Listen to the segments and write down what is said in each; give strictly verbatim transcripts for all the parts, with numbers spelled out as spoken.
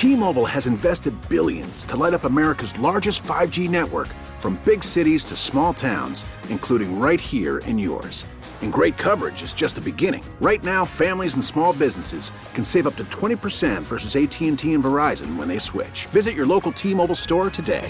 T-Mobile has invested billions to light up America's largest five G network, from big cities to small towns, including right here in yours. And great coverage is just the beginning. Right now, families and small businesses can save up to twenty percent versus A T and T and Verizon when they switch. Visit your local T-Mobile store today.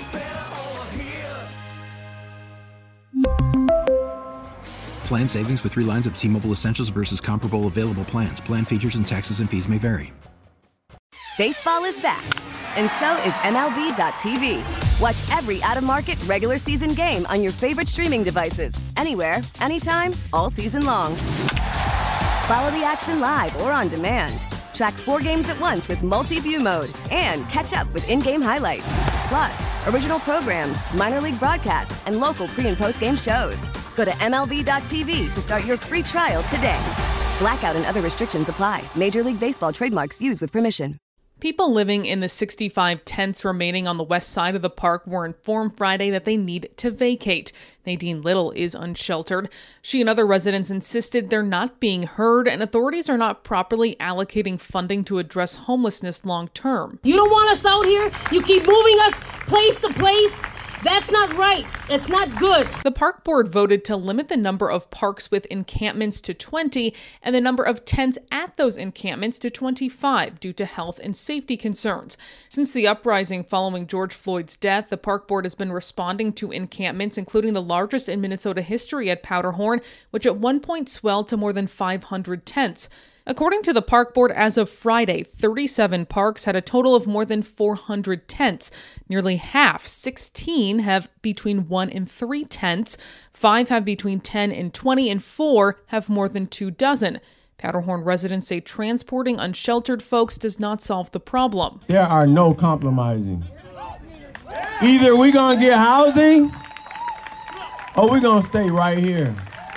Plan savings with three lines of T-Mobile Essentials versus comparable available plans. Plan features and taxes and fees may vary. Baseball is back, and so is M L B dot T V. Watch every out-of-market regular season game on your favorite streaming devices, anywhere, anytime, all season long. Follow the action live or on demand. Track four games at once with multi-view mode and catch up with in-game highlights. Plus, original programs, minor league broadcasts, and local pre- and post-game shows. Go to M L B dot T V to start your free trial today. Blackout and other restrictions apply. Major League Baseball trademarks used with permission. People living in the sixty-five tents remaining on the west side of the park were informed Friday that they need to vacate. Nadine Little is unsheltered. She and other residents insisted they're not being heard and authorities are not properly allocating funding to address homelessness long term. You don't want us out here? You keep moving us place to place? That's not right. It's not good. The park board voted to limit the number of parks with encampments to twenty and the number of tents at those encampments to twenty-five due to health and safety concerns. Since the uprising following George Floyd's death, the park board has been responding to encampments, including the largest in Minnesota history at Powderhorn, which at one point swelled to more than five hundred tents. According to the park board, as of Friday, thirty-seven parks had a total of more than four hundred tents. Nearly half, sixteen, have between one and three tents. Five have between ten and twenty, and four have more than two dozen. Powderhorn residents say transporting unsheltered folks does not solve the problem. There are no compromising. Either we're going to get housing or we're going to stay right here.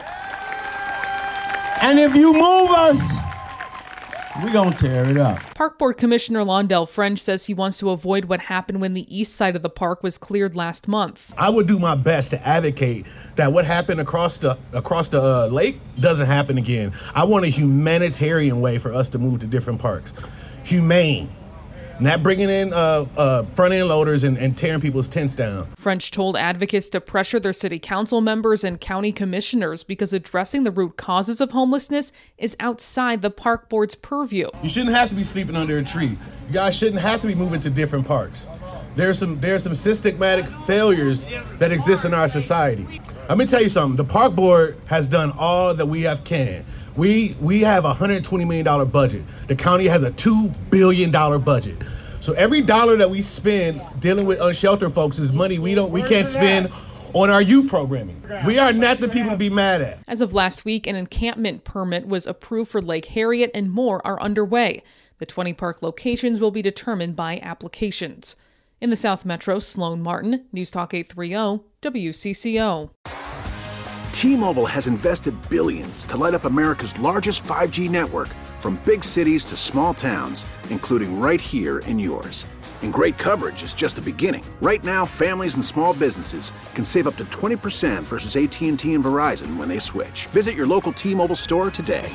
And if you move us, we're going to tear it up. Park Board Commissioner Londell French says he wants to avoid what happened when the east side of the park was cleared last month. I would do my best to advocate that what happened across the across the uh, lake doesn't happen again. I want a humanitarian way for us to move to different parks. Humane. Not bringing in uh, uh, front-end loaders and, and tearing people's tents down. French told advocates to pressure their city council members and county commissioners because addressing the root causes of homelessness is outside the park board's purview. You shouldn't have to be sleeping under a tree. You guys shouldn't have to be moving to different parks. There's some there's some systematic failures that exist in our society. Let me tell you something. The park board has done all that we have can. We we have a one hundred twenty million dollars budget. The county has a two billion dollars budget. So every dollar that we spend dealing with unsheltered folks is money we don't we can't spend on our youth programming. We are not the people to be mad at. As of last week, an encampment permit was approved for Lake Harriet and more are underway. The twenty park locations will be determined by applications. In the South Metro, Sloan Martin, News Talk eight thirty W C C O. T-Mobile has invested billions to light up America's largest five G network, from big cities to small towns, including right here in yours. And great coverage is just the beginning. Right now, families and small businesses can save up to twenty percent versus A T and T and Verizon when they switch. Visit your local T-Mobile store today.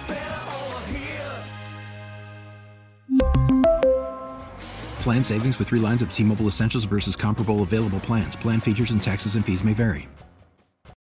Plan savings with three lines of T-Mobile Essentials versus comparable available plans. Plan features and taxes and fees may vary.